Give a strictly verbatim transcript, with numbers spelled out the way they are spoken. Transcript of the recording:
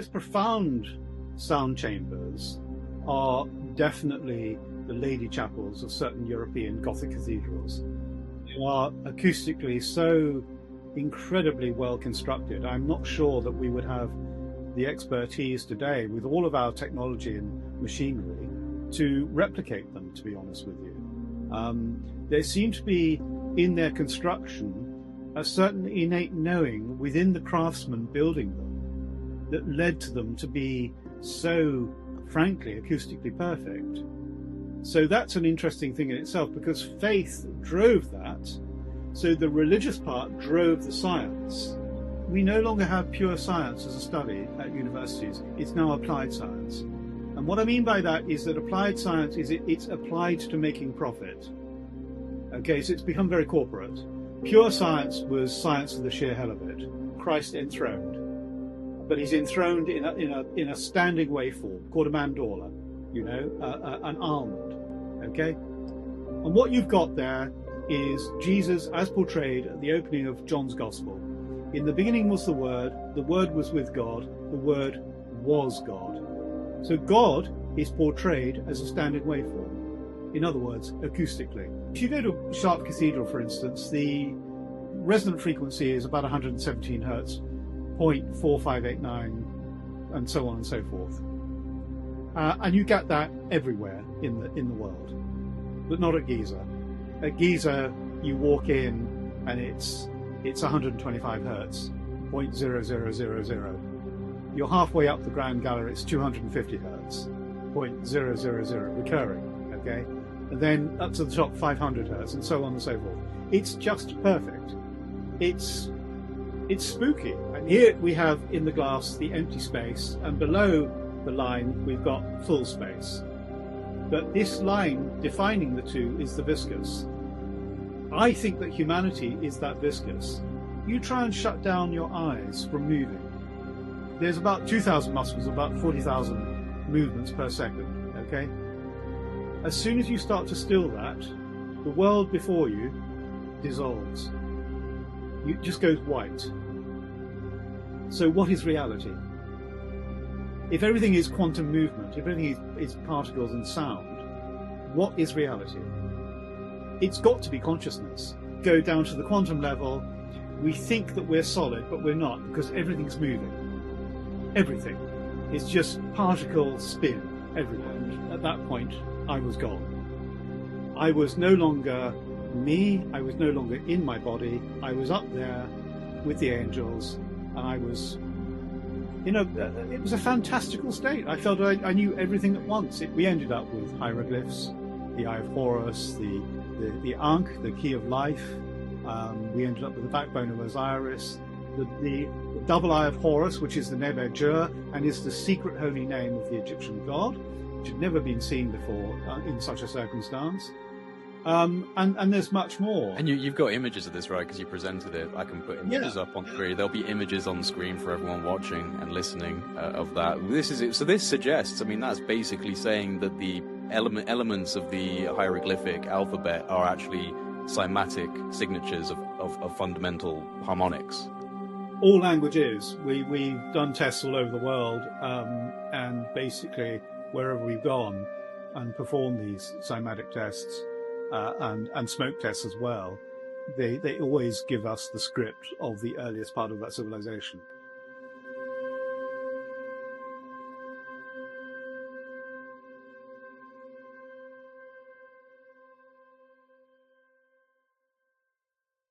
most profound sound chambers are definitely the lady chapels of certain European Gothic cathedrals. They are acoustically so incredibly well constructed. I'm not sure that we would have the expertise today, with all of our technology and machinery, to replicate them, to be honest with you. Um, there seemed to be, in their construction, a certain innate knowing within the craftsmen building them that led to them to be so, frankly, acoustically perfect. So that's an interesting thing in itself, because faith drove that. So the religious part drove the science. We no longer have pure science as a study at universities. It's now applied science. And what I mean by that is that applied science is it, it's applied to making profit. Okay, so it's become very corporate. Pure science was science of the sheer hell of it. Christ enthroned. But he's enthroned in a, in a, in a standing waveform called a mandorla, you know, uh, uh, an almond. Okay? And what you've got there is Jesus as portrayed at the opening of John's Gospel. In the beginning was the Word, the Word was with God, the Word was God. So God is portrayed as a standing waveform. In other words, acoustically. If you go to Chartres Cathedral, for instance, the resonant frequency is about one hundred seventeen hertz, zero point four five eight nine, and so on and so forth. Uh, and you get that everywhere in the in the world, but not at Giza. At Giza, you walk in and it's it's one hundred twenty-five hertz, zero point zero zero zero zero. You're halfway up the Grand Gallery, it's two hundred fifty hertz, zero point zero zero zero, recurring, okay? And then up to the top, five hundred hertz, and so on and so forth. It's just perfect. It's it's spooky. And here we have in the glass the empty space, and below the line we've got full space. But this line defining the two is the viscous. I think that humanity is that viscous. You try and shut down your eyes from moving. There's about two thousand muscles, about forty thousand movements per second, okay? As soon as you start to still that, the world before you dissolves. It just goes white. So what is reality? If everything is quantum movement, if everything is, is particles and sound, what is reality? It's got to be consciousness. Go down to the quantum level, we think that we're solid, but we're not, because everything's moving. Everything. It's just particle spin everywhere. And at that point, I was gone. I was no longer me, I was no longer in my body, I was up there with the angels, and I was, you know, it was a fantastical state. I felt I, I knew everything at once. It, we ended up with hieroglyphs, the Eye of Horus, the, the, the Ankh, the Key of Life. Um, we ended up with the backbone of Osiris, the, the double Eye of Horus, which is the Nebuchadnezzar, and is the secret holy name of the Egyptian god, which had never been seen before uh, in such a circumstance. Um, and, and there's much more. And you, you've got images of this, right? Because you presented it. I can put images Yeah. up on screen. There'll be images on the screen for everyone watching and listening uh, of that. This is it. So this suggests, I mean, that's basically saying that the element, elements of the hieroglyphic alphabet are actually cymatic signatures of, of, of fundamental harmonics. All languages. We, we've done tests all over the world, um, and basically wherever we've gone and performed these cymatic tests, Uh, and, and smoke tests as well, they, they always give us the script of the earliest part of that civilization.